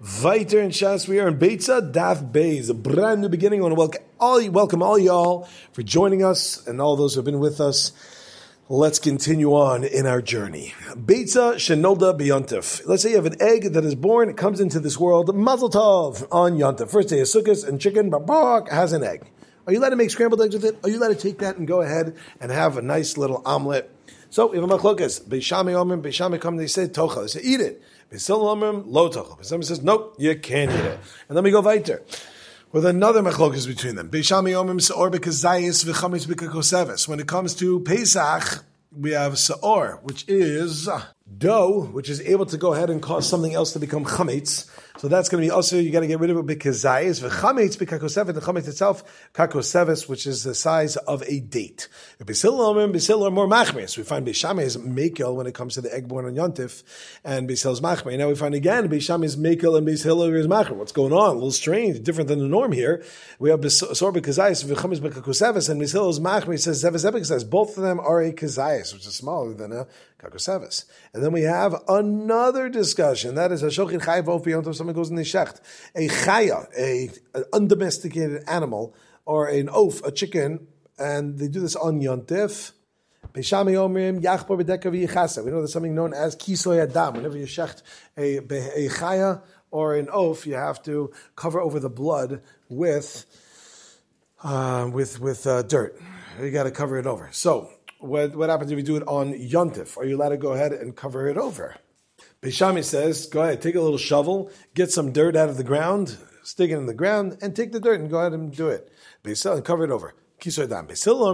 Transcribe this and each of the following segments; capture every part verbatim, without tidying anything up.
Viter and Shas, we are in Beitza Daf Beis, a brand new beginning. I want to welcome all, welcome all y'all for joining us and all those who have been with us. Let's continue on in our journey. Beitza Shenolda B'Yontif. Let's say you have an egg that is born, it comes into this world, Mazel Tov on Yontif. First day of Sukkot and chicken, babak, has an egg. Are you allowed to make scrambled eggs with it? Are you allowed to take that and go ahead and have a nice little omelet? So, if a machlokas, Beishami Omrim, Beishami come, they say, Tocha, they say, eat it. Beisil Omrim, Lo Tocha. Beisil says, nope, you can't eat it. And then we go weiter with another machlokas between them. Beishami Omrim, Seor Bekazayis, V'chametz Bekakoseves. When it comes to Pesach, we have Seor, which is dough, which is able to go ahead and cause something else to become chametz. So that's going to be also, you got to get rid of it because zayis, v'chametz, b'kakosevet, the chametz itself, kakoseves, which is the size of a date. B'sil omer, b'sil are more machmer. We find Beishami is mekel when it comes to the egg born on Yontif, and B'sil is machmer. Now we find again, Beishami is mekel and B'sil is machmer. What's going on? A little strange, different than the norm here. We have B'sor b'kazayis, v'chametz b'kakoseves, and B'sil is machmer. It says zeves ebekazayis. Both of them are a kazayis, which is smaller than a kakoseves. And then we have another discussion. That is a shochin chayav of beyond something goes in the shecht. A chaya, a an undomesticated animal, or an oaf, a chicken, and they do this on Yontif. Beishami omrim yachpor b'deka v'yichasa. We know there's something known as kisoy adam. Whenever you shecht a, a chaya or an oaf, you have to cover over the blood with uh, with with uh, dirt. You got to cover it over. So What, what happens if you do it on Yontif? Are you allowed to go ahead and cover it over? Beishami says, go ahead, take a little shovel, get some dirt out of the ground, stick it in the ground, and take the dirt and go ahead and do it. Beisil, and cover it over. You can't do that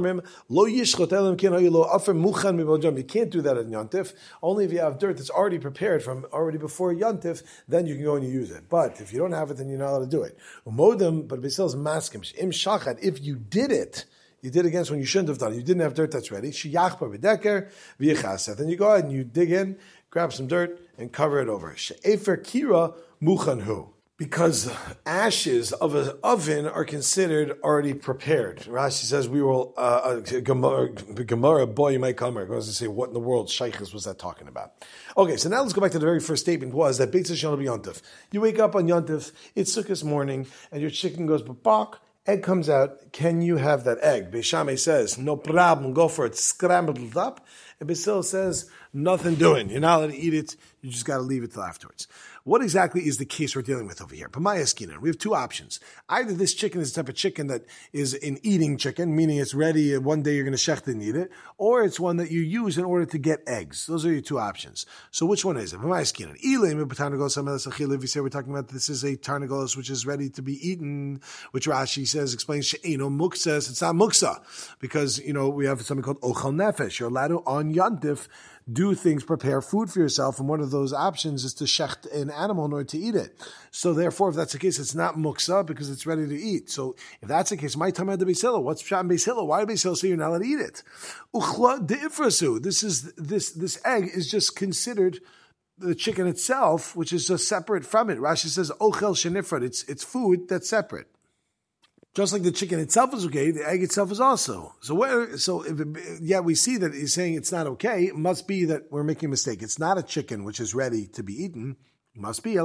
at Yontif. Only if you have dirt that's already prepared from already before Yontif, then you can go and use it. But if you don't have it, then you're not allowed to do it. But Beisil is maskim. Im shachat, if you did it, you did against when you shouldn't have done it. You didn't have dirt that's ready. Sheyachbar b'deker v'yichaseh. Then you go ahead and you dig in, grab some dirt, and cover it over. She'efer kira muchanhu. Because ashes of an oven are considered already prepared. Rashi says we will, uh, Gemara, Gemara, boy, you might come here. I was going to say, what in the world, shaykhs, was that talking about? Okay, so now let's go back to the very first statement was that Beitza Shenolda B'Yontif. You wake up on Yontif, it's Sukkot morning, and your chicken goes babak. Egg comes out, can you have that egg? Beishami says, no problem, go for it, scrambled it up. And Beisil says, nothing doing. You're not allowed to eat it, you just got to leave it till afterwards. What exactly is the case we're dealing with over here? P'mayaskinan, we have two options. Either this chicken is a type of chicken that is an eating chicken, meaning it's ready, and one day you're going to shecht and eat it, or it's one that you use in order to get eggs. Those are your two options. So which one is it? P'mayaskinan. Ilim, if you say we're talking about this is a tarnagolos which is ready to be eaten, which Rashi says, explains, she'eno muksa, it's not muksa, because, you know, we have something called ochal nefesh. You're allowed to, on Yontif, do things, prepare food for yourself, and one of those options is to shecht an animal in order to eat it. So therefore, if that's the case, it's not muksa because it's ready to eat. So if that's the case, my tamad de Beisil, what's pshat in Beisil? Why Beisil say you're not allowed to eat it? Uchla de ifrasu. This is this this egg is just considered the chicken itself, which is just separate from it. Rashi says ochel shenifrad. It's it's food that's separate. Just like the chicken itself is okay, the egg itself is also. So where, so if it, yeah, we see that he's saying it's not okay. It must be that we're making a mistake. It's not a chicken which is ready to be eaten. It must be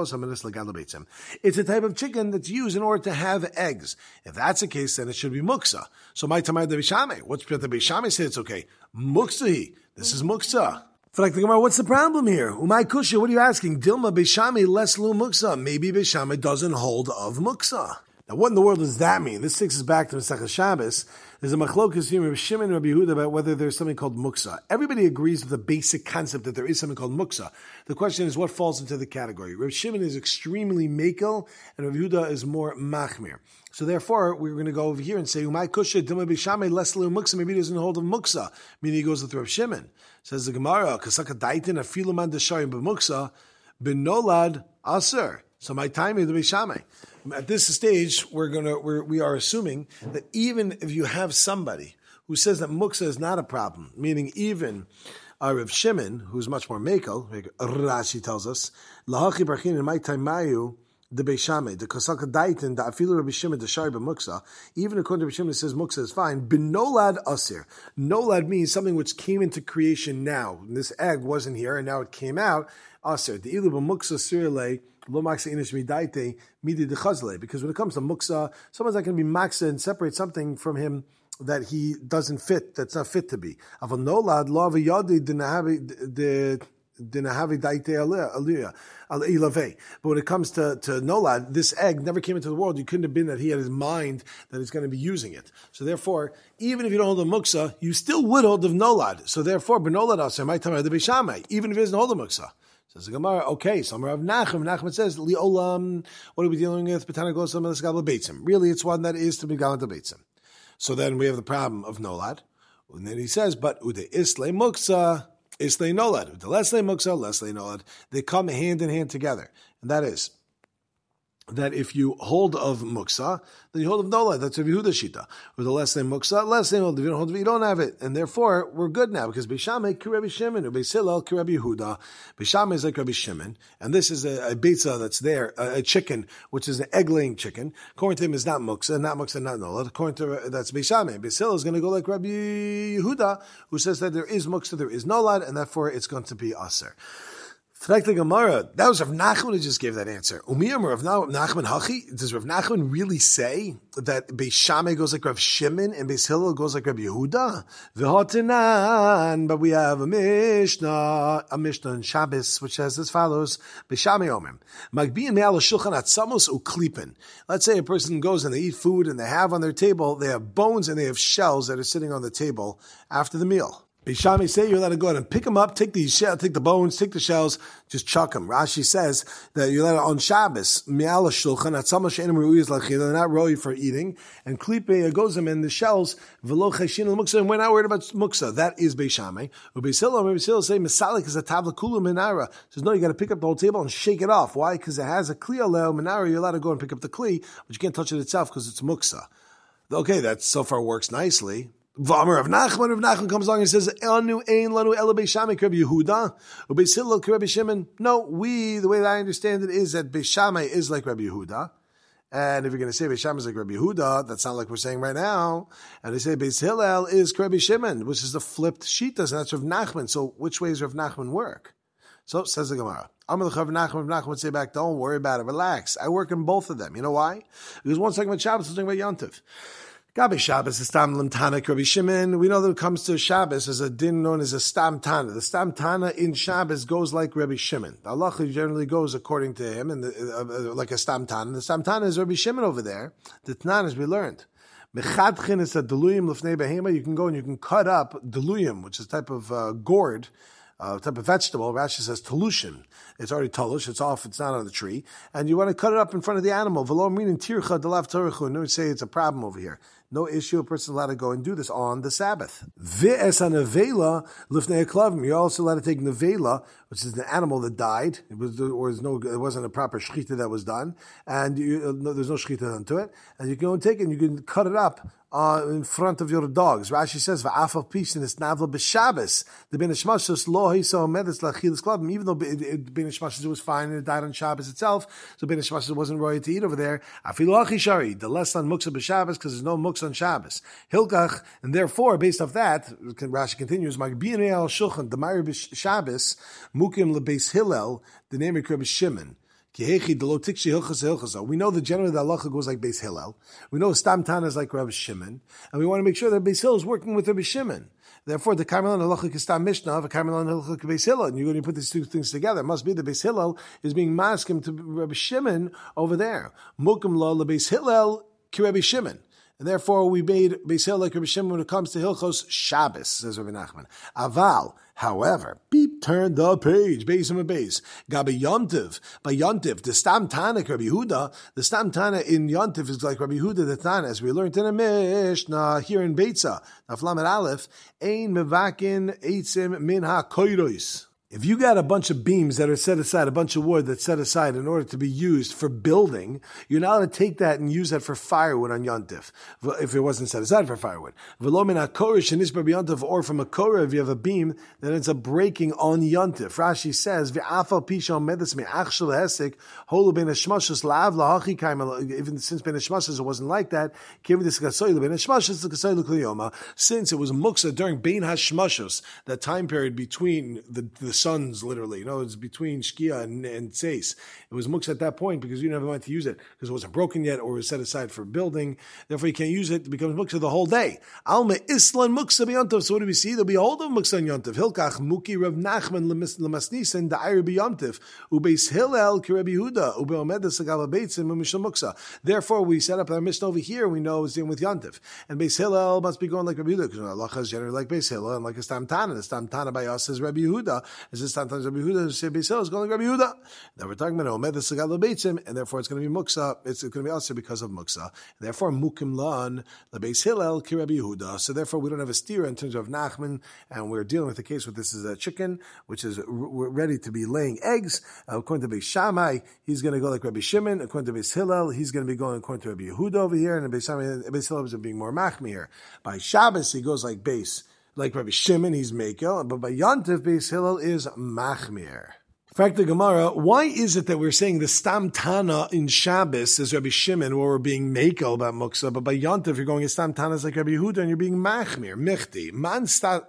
it's a type of chicken that's used in order to have eggs. If that's the case, then it should be muksa. So my tamar de Beishami. What's the Beishami say it's okay? Muksa. This is muksa. What's the problem here? Umay kusha, what are you asking? Dilma Beishami less lu muksa. Maybe Beishami doesn't hold of muksa. Now, what in the world does that mean? This takes us back to Masechah Shabbos. There's a machlokas here, Reb Shimon and Rabbi Yehuda, about whether there's something called muksa. Everybody agrees with the basic concept that there is something called muksa. The question is, what falls into the category? Reb Shimon is extremely mekel, and Rabbi Yehuda is more machmir. So therefore, we're going to go over here and say, Umay kusha dilma b'shamay less lu muksa. Maybe he doesn't hold of muksa, meaning he goes with Reb Shimon. Says the Gemara, kasaka daitin afilu man desharim b'muksa b'nolad aser. So my time is the Beishamay. At this stage, we're gonna we're, we are assuming that even if you have somebody who says that muksa is not a problem, meaning even uh, Rav Shimon, who's much more mekel, like Rashi tells us, lahachi barchin in my time mayu the Beishamay, the kasaka daitin, the afilu Rabbi Shimon, the shari b'muksa. Even according to Rabbi Shimon, it says muksa is fine. Binolad asir. Nolad means something which came into creation now. This egg wasn't here, and now it came out. Asir. The ilu b'muksa sirle Lo maksa inish midaite midi dechazle. Because when it comes to muksa, someone's not going to be maksa and separate something from him that he doesn't fit, that's not fit to be. Aval nolad lo avayadi dinahavi de. But when it comes to, to Nolad, this egg never came into the world. You couldn't have been that he had his mind that he's going to be using it. So therefore, even if you don't hold a muksa, you still would hold of Nolad. So therefore, Benolad Aser, my time the Beishamai, even if he doesn't hold a muksa. Says the Gemara, okay, some of Nachum. Nachum says, Liolam, what are we dealing with? Really, it's one that is to be galant beitzim. So then we have the problem of Nolad. And then he says, but Ude Isle Muksa. Islay nolad. The Leslie muksa, Leslie nolad. They come hand in hand together. And that is, that if you hold of muksa, then you hold of nolad. That's Rav Yehuda shita. With the Leslie muksa, Leslie nolad. If you don't hold of it, you don't have it. And therefore, we're good now, because Beishamai ki Rabbi Shimon, or Beis Hillel ki Rabbi Yehuda. Beishamai is like Rabbi Shimon, and this is a, a beitza that's there, a, a chicken, which is an egg-laying chicken. According to him, is not muksa, not muksa, not nolad. According to, that's Beishamai. Beis Hillel is going to go like Rabbi Yehuda, who says that there is muksa, there is nolad, and therefore it's going to be aser. That was Rav Nachman who just gave that answer. Umiyam Rav Nachman Hachi. Does Rav Nachman really say that Beis Shammai goes like Rav Shimon and Beis Hillel goes like Rabbi Yehuda? V'hotenan, but we have a Mishnah, a Mishnah in Shabbos, which says as follows: Beis Shammai Omim Magbiin me'al shulchan atzamos uklipin. Let's say a person goes and they eat food and they have on their table, they have bones and they have shells that are sitting on the table after the meal. Beis Shammai say you're allowed to go ahead and pick them up, take the shell, take the bones, take the shells, just chuck them. Rashi says that you're allowed to, on Shabbos, mi'ala shulchan, at some she'enim ru'iyas lachila, they're not roy for eating, and klipe goes them in the shells, v'lo cheshin al-muksa, and we're not worried about muksa. That is Beis Shammai. Beis Hillel, Beis Hillel say, misalik is a tavla kulu minara. Says, no, you got to pick up the whole table and shake it off. Why? Because it has a kli aleo minara, you're allowed to go and pick up the kli, but you can't touch it itself because it's muksa. Okay, that so far works nicely. V'amar Rav Nachman, Rav Nachman comes along and says, "Anu ein lanu ela Beis Shammai Rabbi Yehuda, uBeis Hillel Rabbi Shimon." No, we the way that I understand it is that Beis Shammai is like Rabbi Yehuda, and if you're going to say Beis Shammai is like Rabbi Yehuda, that's not like we're saying right now. And they say Beis Hillel is Rabbi Shimon, which is the flipped shitas, and that's Rav Nachman. So which way does Rav Nachman work? So says the Gemara. Amar Rav Nachman, Rav Nachman would say back, "Don't worry about it, relax. I work in both of them. You know why? Because one's talking about Shabbos, one's talking about Yontif." Gabi Shabbos is Stam Limtana Rabbi Shimon. We know that it comes to Shabbos as a din known as a Stam Tana. The Stam Tana in Shabbos goes like Rabbi Shimon. The halacha generally goes according to him, and the, uh, like a Stam Tana. The Stam Tana is Rabbi Shimon over there. The Tanan, as we learned, Mechadchin is a deluyim lefnei behema. You can go and you can cut up deluyim, which is a type of uh, gourd, uh, type of vegetable. Rashi says talushin. It's already talush. It's off. It's not on the tree, and you want to cut it up in front of the animal. V'lo meaning tircha delav torechu. No, say it's a problem over here. No issue. A person is allowed to go and do this on the Sabbath. V'es anavela lifnei klavim. You're also allowed to take nevela, which is the animal that died. It was, or was no, it wasn't a proper shechita that was done, and you, no, there's no shechita done to it. And you can go and take it and you can cut it up uh, in front of your dogs. Rashi says, "Va'afal pishin is navla b'Shabbos." The ben hashmashos lo hiso medes lachilas klavim. Even though ben hashmashos was fine and it died on Shabbos itself, so ben hashmashos wasn't roy to eat over there. Afilu achishari, the less than muksa b'Shabbos because there's no muksa on Shabbos. Hilkach, and therefore, based off that, Rashi continues, Magbiyinei al shulchan the Shabbos mukim lebeis Hillel the name of Rabbi Shimon. We know that generally the halacha goes like Beis Hillel. We know Stam Tana is like Rabbi Shimon, and we want to make sure that Beis Hillel is working with Rabbi Shimon. Therefore, the Karmelan halacha is Stam Mishnah, the Karmelan halacha is Beis Hillel, and you're going to put these two things together. It must be that Beis Hillel is being maskim to Rabbi Shimon over there. Mukim la leBeis Hillel ki Rabbi Shimon. And therefore, we made Beis Hillel like Rabbi Shimon when it comes to Hilchos Shabbos, says Rabbi Nachman. Aval, however, beep, turn the page, Beis and Beis. Gabi Yontiv, by Yontiv, the Stam Tana, Rabbi Yehuda, the Stam Tana in Yontiv is like Rabbi Yehuda, the Tana, as we learned in a Mishnah here in Beitza, Naflam and Aleph, Ein Mevakin Eitzim Min HaKoiros. If you got a bunch of beams that are set aside, a bunch of wood that's set aside in order to be used for building, you're not allowed to take that and use that for firewood on Yontif, if it wasn't set aside for firewood. Or from a korah, if you have a beam that ends up breaking on Yontif. Rashi says, even since Ben Hashmashas it wasn't like that, since it was muksa during Ben Hashmashas, that time period between the, the sons, literally. You know, it's between Shkia and, and Tzeis. It was muksa at that point because you never wanted to use it because it wasn't broken yet or was set aside for building. Therefore, you can't use it. It becomes muksa the whole day. Alma Islan muksa b'yontav. So what do we see? There'll be a hold of muksa and yontav. Hilkach muki Rav Nachman lemasnisen da'ayr b'yontav. Ubeis Hillel ki Rabbi Yehuda. Ubeomedes agava beitzim umishal muksa. Therefore, we set up our mission over here. We know it's dealing with yontav. And Beis Hillel must be going like Rabbi Yehuda because Allah is generally like Beis Hillel and like a Stam Tana. The Stam Tana by us is Rabbi Yehuda. As the Stam Tana is Rabbi Yehuda, say Beis Hillel is going like Rabbi Yehuda. Now we're talking about Omedes agava beitzim, and therefore it's going to be muksa. It's going to be also because of muksa. Therefore, mukim lan the Beis Hillel ki Rabbi Yehuda. So therefore, we don't have a steer in terms of Nachman, and we're dealing with the case where this is a chicken which is r- ready to be laying eggs. Uh, according to Beis Shammai, he's going to go like Rabbi Shimon. According to Beis Hillel, he's going to be going according to Rabbi Yehuda over here, and Beis Shammai, Beis Hillel is being more machmir. By Shabbos, he goes like Beis, like Rabbi Shimon, he's mekel, but by Yontif, Beis Hillel is machmir. In fact, the Gemara, why is it that we're saying the Stam Tana in Shabbos is Rabbi Shimon, where we're being mekel about muksa, but by Yontif, you're going as Stam Tana like Rabbi Yehuda, and you're being machmir, michti. Man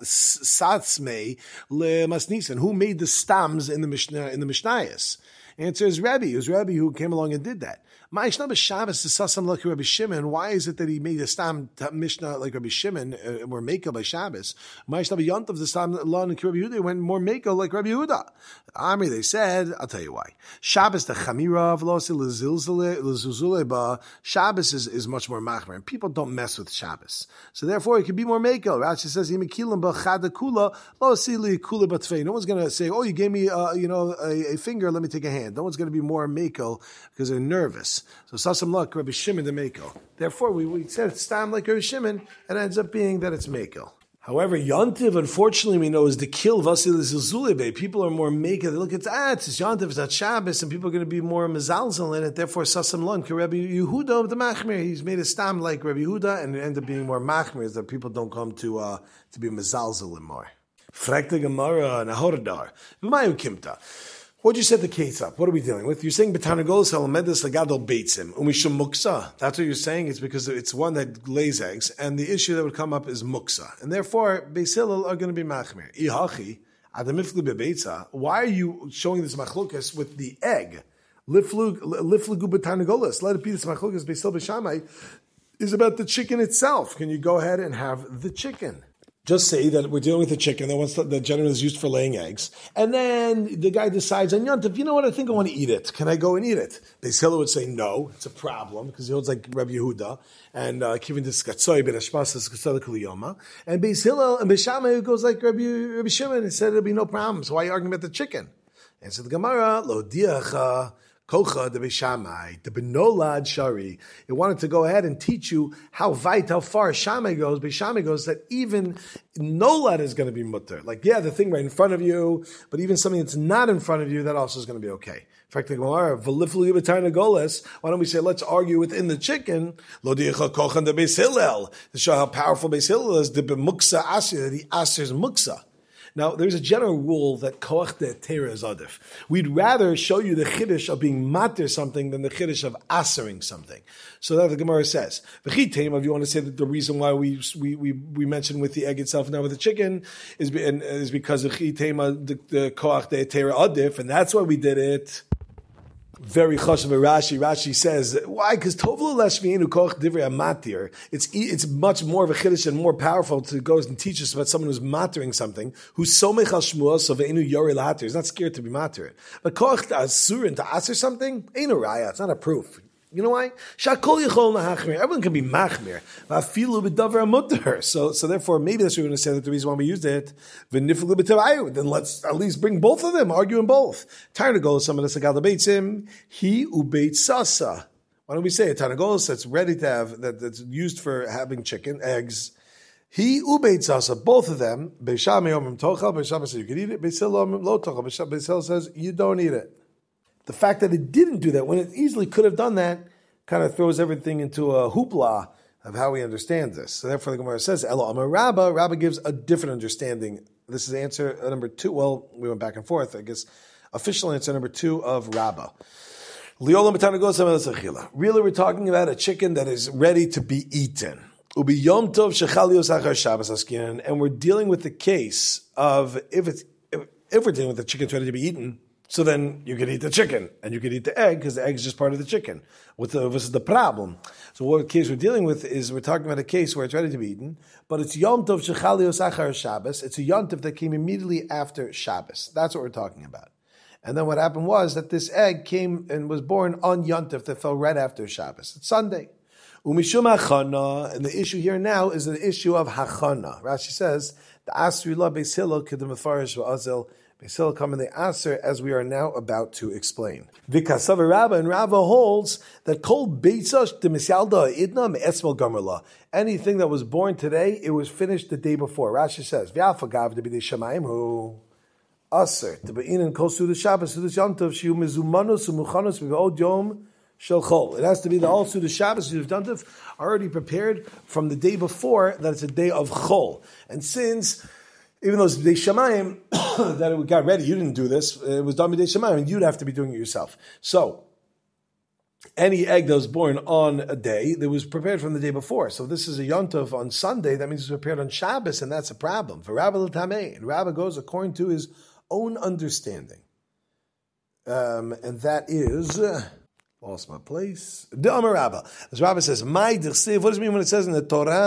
satzmei le masnisen. Who made the stams in the Mishnah, in the Mishnayos? Answer is Rabbi. It was Rabbi who came along and did that. Ma'ishnah b'Shabbos is sasam like Rabbi Shimon. Why is it that he made a stam Mishnah like Rabbi Shimon, uh, more mekel by Shabbos? Ma'ishnah b'Yontav the stam law and Rabbi Yehuda went more mekel like Rabbi Yehuda. Amri, they said, I'll tell you why. Shabbos the chamira v'losi l'zuzule ba. Shabbos is, is much more machmer, and people don't mess with Shabbos. So therefore, it could be more mekel. Rashi says, "Yimikilim b'chada kula losi li kula b'tfei." No one's going to say, "Oh, you gave me, uh, you know, a, a finger. Let me take a hand." No one's going to be more mekel because they're nervous. So sasam luck, Rabbi Shimon the mekel. Therefore, we, we said it's stam like Rabbi Shimon, and it ends up being that it's mekel. However, Yontiv, unfortunately, we know is the kill Vasil Zilzulebe. People are more mekel. They look at ah, it's Yontiv, it's not Shabbos, and people are going to be more mezalzel in it. Therefore, sasam luck, Rabbi Yehuda the machmir. He's made a stam like Rabbi Yehuda, and it ends up being more machmir, is that people don't come to uh, to be mezalzel more. Frekta Gemara and Ahoradar. V'mayu kimta. What'd you set the case up? What are we dealing with? You're saying Betanagolos Halamedes Lagadol Beitzim Umishum Muksa. That's what you're saying. It's because it's one that lays eggs, and the issue that would come up is Muksa, and therefore Beis Hillel are going to be Machmir. Ihachi Adamiflu Bebeitza. Why are you showing this machlokas with the egg? Liflu Liflu Betanagolos. Let it be this machlokas. Beis Hillel B'Shammai is about the chicken itself. Can you go ahead and have the chicken? Just say that we're dealing with a chicken that wants to, that generally is used for laying eggs, and then the guy decides on Yontif, you know what? I think I want to eat it. Can I go and eat it? Beis Hillel would say no. It's a problem because he holds like Rabbi Yehuda and kivin diskatzoi ben hashmasas katzoi kuliyoma. And Beis Hillel and Beis Shammai goes like Rabbi Rabbi Shimon and said there'll be no problem. So why are you arguing about the chicken? And so the Gemara lo diacha. Kocha de Beis Shammai, the Benolad Shari. It wanted to go ahead and teach you how weit, how far Shammai goes. Beis Shammai goes that even Nolad is going to be mutter. Like, yeah, the thing right in front of you, but even something that's not in front of you, that also is going to be okay. In fact, the Gemara, V'liflu Yibatayna Goles, why don't we say, let's argue within the chicken, Lo dicha kochan de Beis Hillel, to show how powerful Beis Hillel is, the B'muksa Asir, that he asers muksa. Now, there's a general rule that koach de tera is adif. We'd rather show you the chiddush of being matir something than the chiddush of asering something. So that the Gemara says. V'chitem, if you want to say that the reason why we we we, we mentioned with the egg itself now with the chicken is and, is because the chitem the, the koach de tera adif, and that's why we did it. Very chashav Rashi. Rashi says why? Because tovlu leshmienu koch divrei amatir. It's it's much more of a chiddush and more powerful to go and teach us about someone who's matering something, who's somech al shmuos so ve'enu yori latir. He's not scared to be matir. But koch asur and to aser something ain't a raya. It's not a proof. You know why? Shakol yichol nahachmir. Everyone can be machmir. Vafilu b'davar mutter. So, so therefore, maybe that's what we're going to say that the reason why we used it. V'niflu b'tavayu. Then let's at least bring both of them, argue in both. Tarnagolos, some of the sagal beitzim. He ubeit sasa. Why don't we say it? Tarnagolos that's ready to have that that's used for having chicken eggs. He ubeit sasa. Both of them. Beis Shammai omrim tochal. Beis Shammai says you can eat it. Beis Hillel omrim lo tochal. Beis Hillel says you don't eat it. The fact that it didn't do that when it easily could have done that kind of throws everything into a hoopla of how we understand this. So therefore the Gemara says, Elo Amar Rabba, Rabba gives a different understanding. This is answer number two. Well, we went back and forth. I guess official answer number two of Rabba. Really, we're talking about a chicken that is ready to be eaten. And we're dealing with the case of if it's if we're dealing with the chicken ready to be eaten, so then you could eat the chicken, and you could eat the egg, because the egg is just part of the chicken. What's the, what's the problem? So what case we're dealing with is, we're talking about a case where it's ready to be eaten, but it's Yom Tov Shechalios Achar Shabbos. It's a Yom Tov that came immediately after Shabbos. That's what we're talking about. And then what happened was that this egg came and was born on Yom Tov that fell right after Shabbos. It's Sunday. Umishum hachana, and the issue here now is the issue of hachana. Rashi says, the Asri la Beis Hillel kedem mefarish va'azel. Beis Hillel come in the Aser, as we are now about to explain. V'kasav Rava, and Rava holds that kol beisash de misyalda idna me'esmel gamerla. Anything that was born today, it was finished the day before. Rashi says, v'afagav de b'dei shamayim hu aser to be'in and kol sudas Shabbos sudas Yom Tov shiu mezumanos u'muchanos v'od yom shel chol. It has to be the all sudas Shabbos sudas Yom Tov already prepared from the day before, that it's a day of chol. And since even though it's B'dei Shamayim, that it got ready, you didn't do this, it was done B'dei Shamayim, and you'd have to be doing it yourself. So, any egg that was born on a day, that was prepared from the day before. So this is a Yom Tov on Sunday, that means it's prepared on Shabbos, and that's a problem. For Rabbi L'Tamei, and Rabbi goes according to his own understanding. Um, and that is, uh, lost my place, the Amar Rabba. As Rabbi says, my dirsiv, what does it mean when it says in the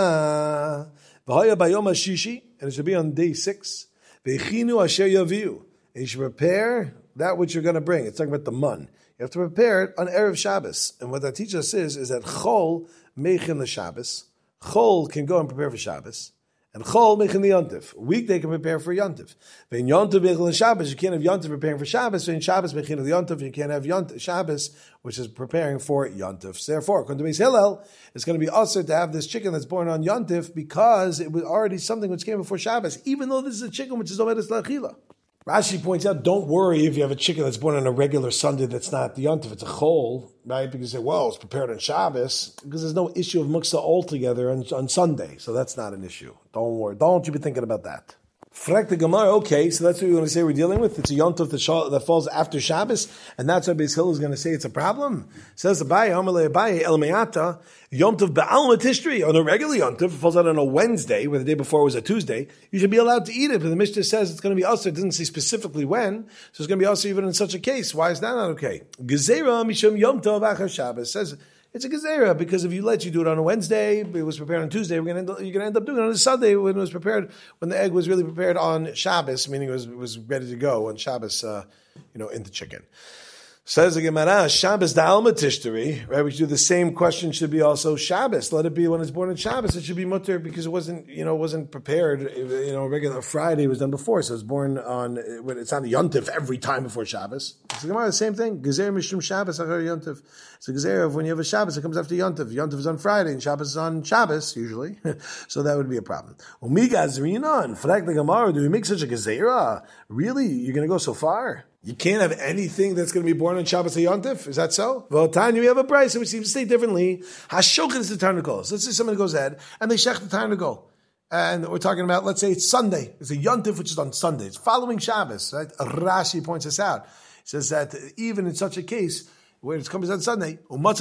Torah, V'haya bayom hashishi, and it should be on day six. V'echinu asher yaviu, and you should prepare that which you're going to bring. It's talking about the mun. You have to prepare it on Erev Shabbos. And what that teaches us is, is that chol meichin the Shabbos. Chol can go and prepare for Shabbos. And chol meichin the yontif. Weekday can prepare for yontif. But in yontif meichin the Shabbos, you can't have yontif preparing for Shabbos. So in Shabbos meichin the yontif, you can't have yontif, Shabbos, which is preparing for yontif. So therefore, according to Beis Hillel, it's going to be usher to have this chicken that's born on yontif because it was already something which came before Shabbos, even though this is a chicken which is omedes la'achila. Rashi points out, don't worry if you have a chicken that's born on a regular Sunday that's not the yontif, it's a chol, right? Because you say, well, it's prepared on Shabbos, because there's no issue of muksa altogether on, on Sunday, so that's not an issue. Don't worry. Don't you be thinking about that. Frek the Gemara, okay, so that's what we're going to say we're dealing with. It's a yontif that, that falls after Shabbos, and that's why Beis Hillel is going to say it's a problem. It says Abaye, Amalei Abaye, El Me'ata, yontif be'alma tishrei, on a regular yontif, it falls out on a Wednesday, where the day before was a Tuesday, you should be allowed to eat it, but the Mishnah says it's going to be usher, it doesn't say specifically when, so it's going to be usher even in such a case. Why is that not okay? Gezerah mishum yom tov achar Shabbos, says it's a gezerah, because if you let you do it on a Wednesday, it was prepared on Tuesday, we're going to end up, you're going to end up doing it on a Sunday when it was prepared, when the egg was really prepared on Shabbos, meaning it was, it was ready to go on Shabbos, uh, you know, in the chicken. Says the Gemara, Shabbos da'alma tishteri, right? We should do the same question should be also Shabbos. Let it be when it's born on Shabbos. It should be mutter because it wasn't, you know, wasn't prepared. You know, regular Friday was done before, so it's born on. It's not a yontif every time before Shabbos. It's the Gemara, the same thing. Gezer mishum Shabbos achar yontif. It's a gezer of when you have a Shabbos, it comes after yontif. Yontif is on Friday, and Shabbos is on Shabbos usually, so that would be a problem. Umiga zrinan, flag the Gemara. Do we make such a gezerah? Really, you're going to go so far? You can't have anything that's going to be born on Shabbos or Yontif. Is that so? Well, Tanya, we have a price, which seems to say differently. Hashochet is the tarnagol. So let's say somebody goes ahead and they shech the tarnagol. And we're talking about, let's say it's Sunday. It's a Yontif, which is on Sunday. It's following Shabbos. Right? Rashi points this out. He says that even in such a case, where it comes on Sunday,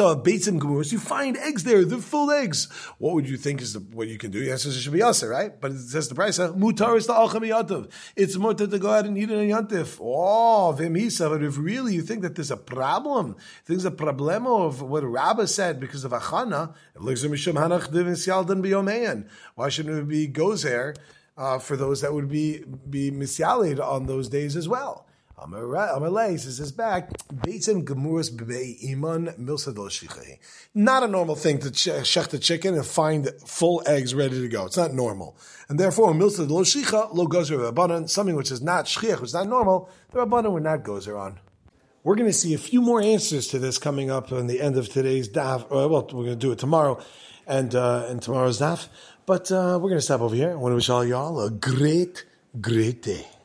you find eggs there, the full eggs. What would you think is the, what you can do? Yes, it should be asa, right? But it says the price, mutar is the alcham yontif. It's mutar to go out and eat it on yontif. Oh, v'misa, but if really you think that there's a problem, there's a problemo of what Rabbah said because of achana, why shouldn't it be gozer uh, for those that would be, be misyaled on those days as well? Amalei says this back. Not a normal thing to shech the chicken and find full eggs ready to go. It's not normal, and therefore milsad lo shicha lo gozer rabbanan, something which is not shchiach, which is not normal. The rabbanan would not gozer on. We're going to see a few more answers to this coming up in the end of today's daf. Well, we're going to do it tomorrow, and uh, and tomorrow's daf. But uh, we're going to stop over here. I want to wish all y'all a great, great day.